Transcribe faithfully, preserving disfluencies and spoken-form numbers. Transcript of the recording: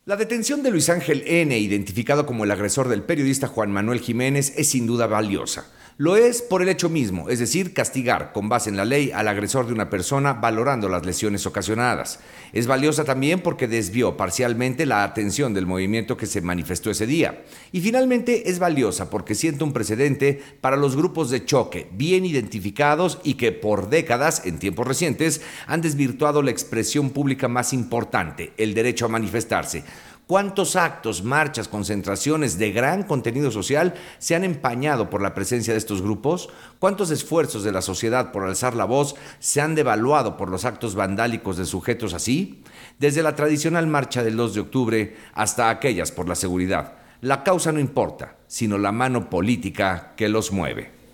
La detención de Luis Ángel N., identificado como el agresor del periodista Juan Manuel Jiménez, es sin duda valiosa. Lo es por el hecho mismo, es decir, castigar con base en la ley al agresor de una persona valorando las lesiones ocasionadas. Es valiosa también porque desvió parcialmente la atención del movimiento que se manifestó ese día. Y finalmente es valiosa porque sienta un precedente para los grupos de choque bien identificados y que por décadas, en tiempos recientes, han desvirtuado la expresión pública más importante, el derecho a manifestarse. ¿Cuántos actos, marchas, concentraciones de gran contenido social se han empañado por la presencia de estos grupos? ¿Cuántos esfuerzos de la sociedad por alzar la voz se han devaluado por los actos vandálicos de sujetos así? Desde la tradicional marcha del dos de octubre hasta aquellas por la seguridad. La causa no importa, sino la mano política que los mueve.